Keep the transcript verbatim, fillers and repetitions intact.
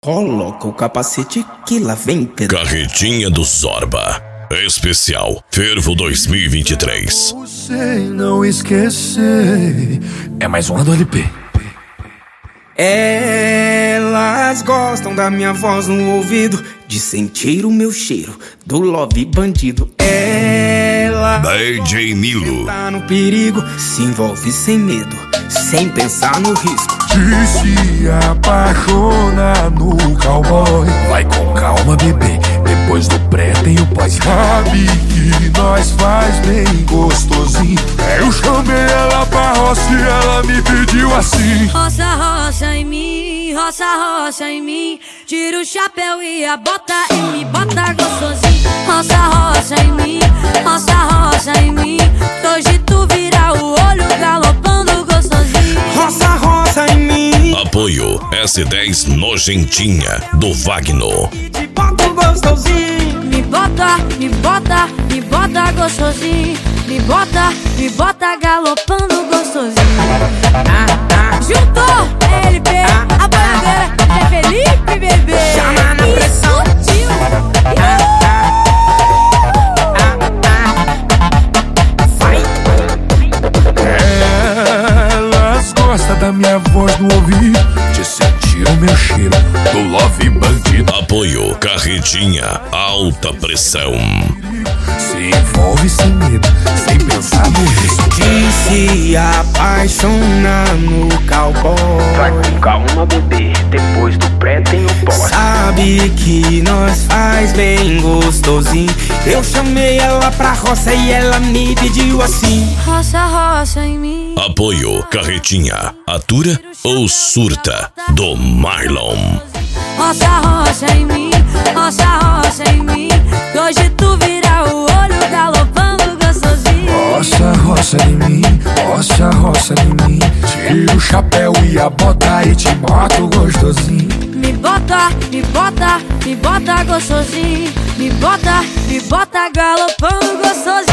Coloca o capacete que lá vem Pedro. Carretinha do Zorba Especial Fervo dois mil e vinte e três. Sei não esquecer. É mais uma do L P. Elas gostam da minha voz no ouvido, de sentir o meu cheiro do love bandido. Ela D J Nilo tá no perigo, se envolve sem medo, sem pensar no risco. De se apaixonar no cowboy. Vai com calma, bebê, depois do pré tem o pós. Sabe que nós faz bem gostosinho. Eu chamei ela pra roça e ela me pediu assim: roça, roça em mim, roça, roça em mim. Tira o chapéu e a bota e me bota gostosinho. Roça, roça em mim, roça, roça em mim. Hoje tu vira o olho galopando gostosinho. Roça, roça em mim. Apoio S dez Nojentinha do Wagner. Te boto gostosinho. Me bota, me bota, me bota gostosinho. Me bota, me bota galopando gostosinho. Ah, ah, Juntou L P, ah, a bandeira é Felipe, bebê. Chama na pressão. Explodiu. ah, ah, ah, ah. Vai. Elas gostam da minha voz no ouvido, de sentir o meu cheiro do love bandido. Apoio Carretinha Alta Pressão. Se envolve sem medo, sem pensar no risco. De se apaixonar no cowboy. Vai com calma, bebê, depois do pré tem o pós. Sabe que nós faz bem gostosinho. Eu chamei ela pra roça e ela me pediu assim: Roça, roça em mim. Apoio Carretinha Atura ou Surta do Marlon. Roça, roça em mim, roça, roça em mim. Hoje tu vira o olho galopando gostosinho. Roça, roça em mim, roça, roça em mim. Tira o chapéu e a bota e te mato gostosinho. Me bota, me bota, me bota gostosinho. Me bota, me bota galopando gostosinho.